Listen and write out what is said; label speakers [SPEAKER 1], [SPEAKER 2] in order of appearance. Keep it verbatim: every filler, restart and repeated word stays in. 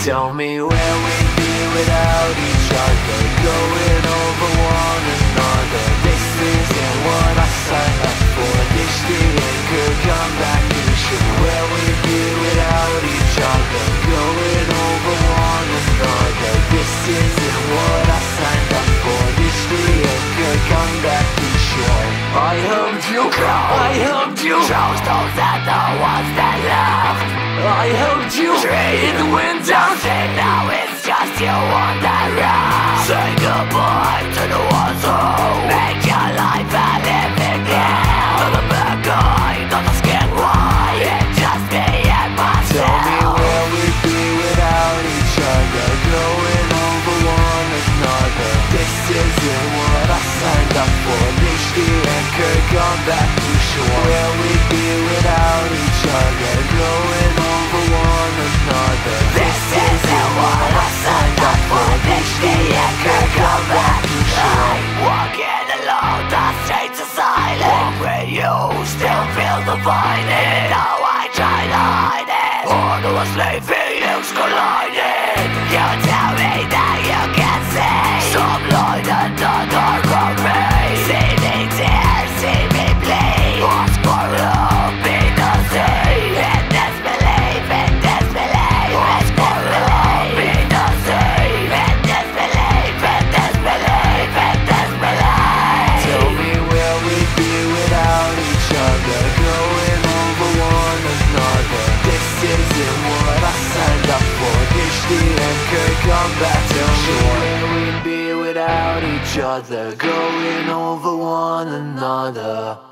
[SPEAKER 1] Tell me where we'd be without each other, going over one another. This isn't what I signed up for. This the anchor, come back to the shore. Where we'd be without each other, going over one another. This isn't what I signed up for. This the anchor, come back to the shore. I helped you go, I helped you chose those that the ones that left. I helped you trade the wind down. Say now it's just you on the run. Say goodbye to the ones who make your life a living hell. Not a bad guy, not a scared white. It's just me and myself. Tell me where we'd be without each other, going over one another. This isn't what I signed up for. Reach the anchor, come back to shore. Where we'd be without each other, going over one another. This isn't what I signed up for. Reach the anchor, come back to shore. Walking along the streets of silence, walk with you, still feel the violence. Now I try to hide it, all the slave feelings colliding. You tell me that you can see some light at the dark of me. See me tear, see me bleed. What's going on be the sea? In disbelief, in disbelief. What's going on be the sea? In disbelief, in disbelief, in disbelief. Tell me where we'd be without each other, going over one another. This isn't what I signed up for. Ditch the anchor, come back to shore. Where we'd be without each other, going over one another.